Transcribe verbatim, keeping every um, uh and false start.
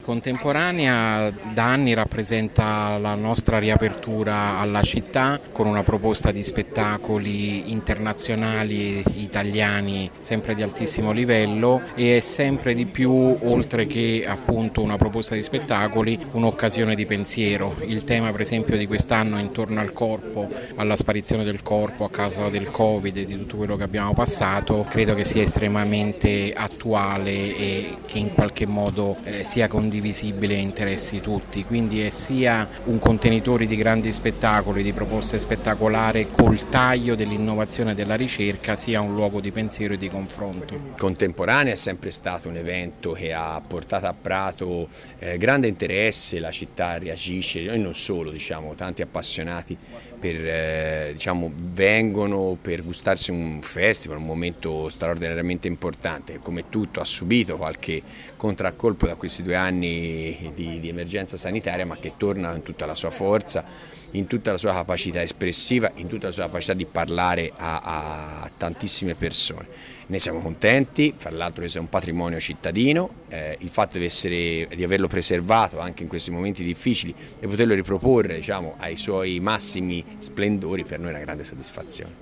Contemporanea da anni rappresenta la nostra riapertura alla città con una proposta di spettacoli internazionali, italiani, sempre di altissimo livello e è sempre di più, oltre che appunto una proposta di spettacoli, un'occasione di pensiero. Il tema per esempio di quest'anno è intorno al corpo, alla sparizione del corpo a causa del Covid e di tutto quello che abbiamo passato, credo che sia estremamente attuale e che in qualche modo eh, sia condivisibile condivisibile e interessi tutti, quindi è sia un contenitore di grandi spettacoli, di proposte spettacolari col taglio dell'innovazione e della ricerca, sia un luogo di pensiero e di confronto. Contemporanea è sempre stato un evento che ha portato a Prato eh, grande interesse, la città reagisce, e non solo, diciamo, tanti appassionati per, eh, diciamo, vengono per gustarsi un festival, un momento straordinariamente importante, che come tutto ha subito qualche contraccolpo da questi due anni Di, di emergenza sanitaria, ma che torna in tutta la sua forza, in tutta la sua capacità espressiva, in tutta la sua capacità di parlare a, a tantissime persone. Ne siamo contenti, fra l'altro questo è un patrimonio cittadino, eh, il fatto di, essere, di averlo preservato anche in questi momenti difficili e poterlo riproporre, diciamo, ai suoi massimi splendori per noi è una grande soddisfazione.